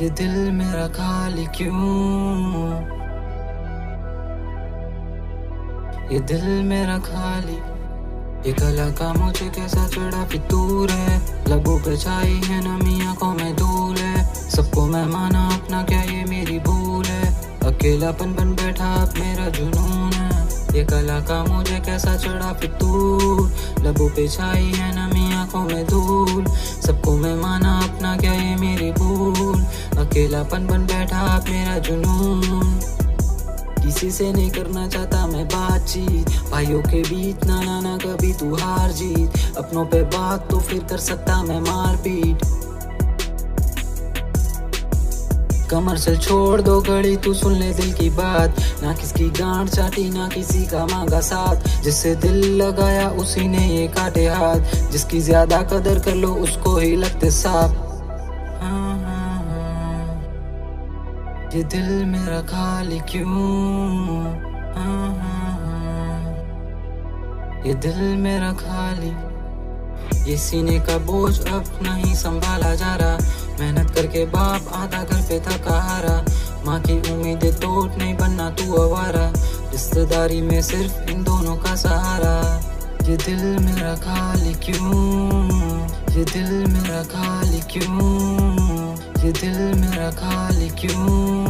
ये दिल मेरा खाली क्यों, ये दिल मेरा खाली। ये कला का मुझे कैसा चढ़ा फितूर है, लबों पे छाई है नमी आंखों में धूल है। सबको मैं माना अपना, क्या ये मेरी भूल है, अकेलापन बन बैठा अब मेरा जुनून है। ये कला का मुझे कैसा चढ़ा फितूर, लबों पे छाई है नमी आंखों में धूल। सबको मैं माना अपना, क्या ये मेरी भूल, अकेलापन बन बैठा अब मेरा जुनून। किसी से नहीं करना चाहता मैं बातचीत, भाइयों के बीच ना कभी तू हार जीत। अपनों पे बात तो फिर कर सकता मैं मारपीट। कमर से छोड़ दो घड़ी, तू सुन ले दिल की बात। ना किसकी गांठ चाटी ना किसी का मांगा साथ, जिससे दिल लगाया उसी ने ये काटे हाथ। जिसकी ज्यादा कदर कर लो उसको ही लगते सांप। ये दिल मेरा खाली क्यों, ये दिल मेरा खाली। ये सीने का बोझ अब नहीं संभाला जा रहा, मेहनत करके बाप आधा घर पे थका हारा। माँ की उम्मीदें तोड़ नहीं बनना तू आवारा, रिश्तेदारी में सिर्फ इन दोनों का सहारा। ये दिल मेरा खाली क्यों, ये दिल मेरा खाली क्यों, ये दिल मेरा खाली क्यों।